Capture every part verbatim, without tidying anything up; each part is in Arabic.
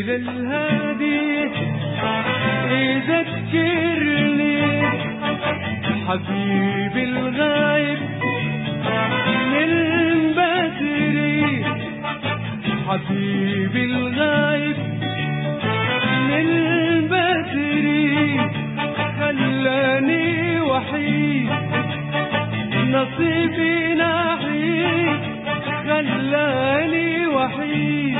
الليل الهادي يذكرني حبيبي الغايب من بدري، حبيبي الغايب من بدري، خلاني وحيد نصيبي نحيد، خلاني وحيد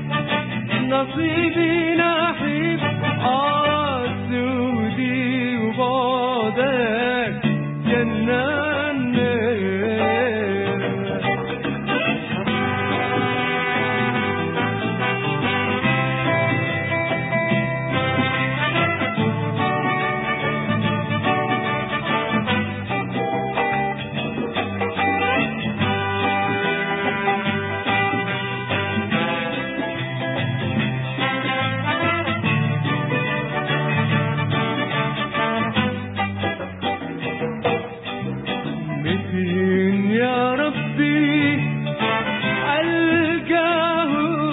نصيبي نحيب. آه سودي وبعدك جنني، يا ربي ألقاه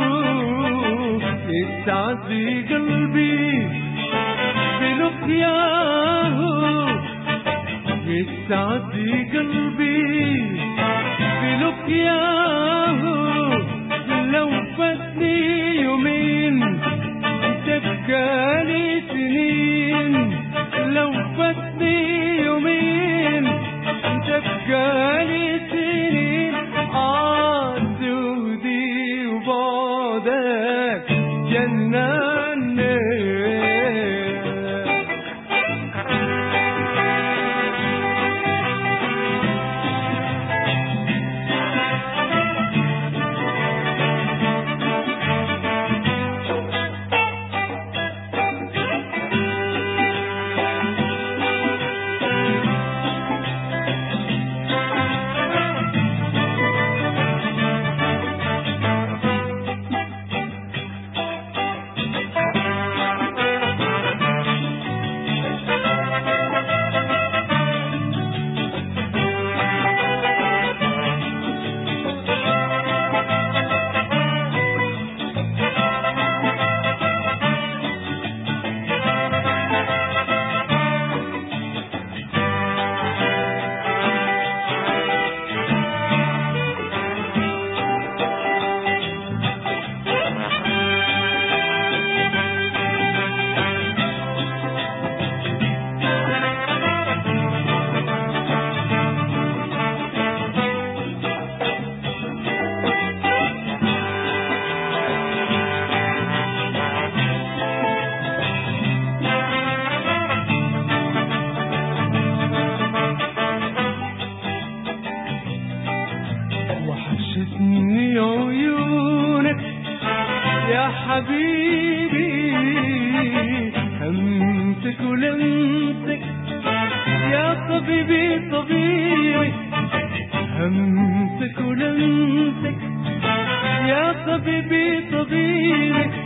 يسعد في قلبي بلقياه، يسعد في قلبي بلقياه. لو فاتني يومين تبقى لي سنين، لو فاتني يومين تبقى لي سنين. آه سودي وبعدك جنني، وحشتني عيونك يا حبيبي، همسك ولمسك يا طبيبي طبيبي، همسك ولمسك يا طبيبي طبيبي.